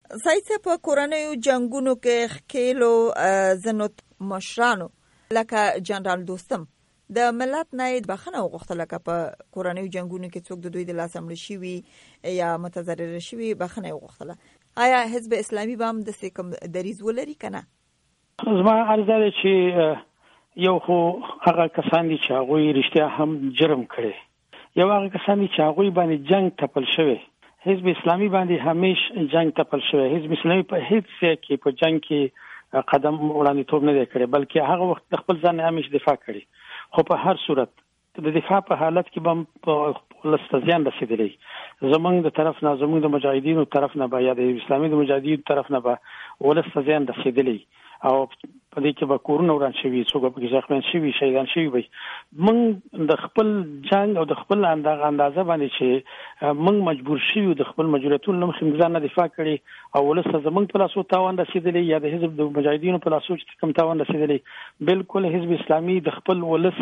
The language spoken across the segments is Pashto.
سایت په کورنیو جنگونو کې خکیلو ځینو مشرانو لکه جنرال دوستم د ملت نه بخښنه وغوښتله لکه په کورنیو جنگونو کې څوک د دوی د لاس مړ شوي یا متضرر شوي بخښنه وغوښتله. آیا حزب اسلامي به هم داسې کوم دریځ ولري که نه؟ زما عرض ده چې یو خو هغه کسان دي چې هغوی رښتیا هم جرم کړی، یو هغه کسان دي چې هغوی باندې جنگ تپل شوی. حزب اسلامي باندې همیشه جنگ تپل شوی. حزب اسلامي په هیڅ ځای کې په جنگ کې قدم وړاندیتوب نه دی کړی، بلکې هغه وخت د خپل ځان همیشه دفاع کړي. خو په هر صورت د دفاع په حالت کې به په لستزیان رسیدلی زمونږ د طرف نه، زمونږ د مجاهدینو طرف نه به یا د اسلامي د مجاهدینو طرف نه به ولستزیان رسیدلی او په دې کې به کورونه وران شوي، څوک به پکې زخمیان شوي، شهیدان شوي وي. موږ د خپل جنگ او د خپل اندازه باندې چې موږ مجبور شوي د خپل مجبوریتونو له مخې ځان نه دفاع کړي او ولس زموږ په لاسو تاوان رسېدلی یا د حزب د مجاهدینو په لاسو چې کوم تاوان رسېدلی. بالکل حزب اسلامي د خپل ولس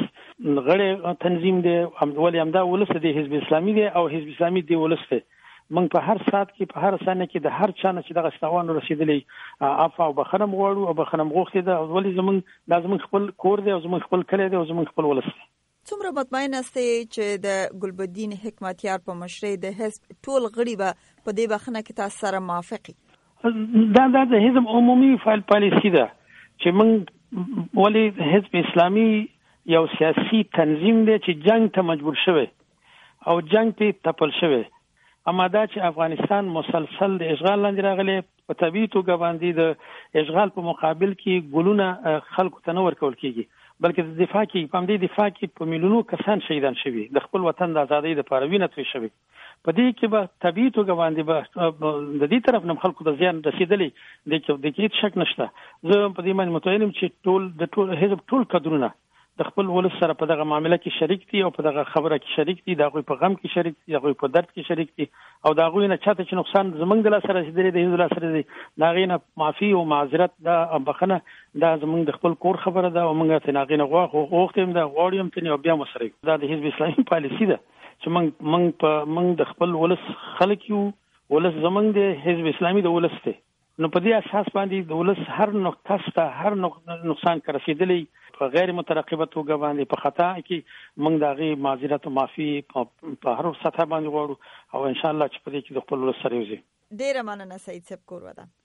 غړی تنظیم دی، ولې همدا ولس دی حزب اسلامي دی او حزب اسلامي دی ولس دی. موږ په هر ساعت کې په هر ثانیه کې د هر چا نه چې دغه تاوان رسېدلی عفو او بخښنه غواړو او بخښنه غوښتې ده. ولې زموږ خپل کور دی او زموږ خپل کلی دی او زموږ خپل ولس دی. څومره مطمئن یاستئ چې د ګلبدین حکمتیار په مشرۍ د حزب ټول غړي به په دې بخښنه کې تاسو سره موافق وي؟ دا د حزب عمومي پالیسي ده چې موږ ولې حزب اسلامي یو سیاسي تنظیم دی چې جنگ ته مجبور شوی او جنگ ته تپل شوی. اما دا چې افغانستان مسلسل د اشغال لاندې راغلی، په طبیعي توګه باندې د اشغال په مقابل کې ګلونه خلکو ته نه ورکول کېږي، بلکې د دفاع کې په دې دفاع کې په میلیونو کسان شهیدان شوي، د خپل وطن د ازادۍ لپاره وینه توی شوي. په دې کې به طبیعي توګه باندې به د دې طرف نه خلکو ته زیان رسېدلی، د کې هېڅ شک نشته. زه په دې باندې مطمئن یم چې ټول حزب ټول کادرونه د خپل ولس سره په دغه معامله کې شریک دي او په دغه خبره کې شریک دي، د هغوی په غم کې شریک دي، د هغوی په درد کې شریک دي او د هغوی نه چاته چې نقصان زموږ د لاسه رسېدلی د حزب لاسه رسېدلی د هغې نه معافي او معذرت دا بخښنه دا زموږ د خپل کور خبره ده او موږ ترې هغې نه غوښتې یم ده غواړو یم ترې او بیا مو سره دا د حزب اسلامي پالیسي ده چې موږ د خپل ولس خلک یو، ولس زموږ د حزب اسلامي د ولس دی. نو په دې اساس باندې د ولس هر کس ته هر نقصان که رسېدلی په غیر مترقبه توګه باندې په خطا کې موږ د هغې معذرت او معافي په هر سطح باندې غواړو او انشاءالله چې په دې کې د خپل ولس سره یو ځای. ډېره مننه سعید صاحب، کور ودان.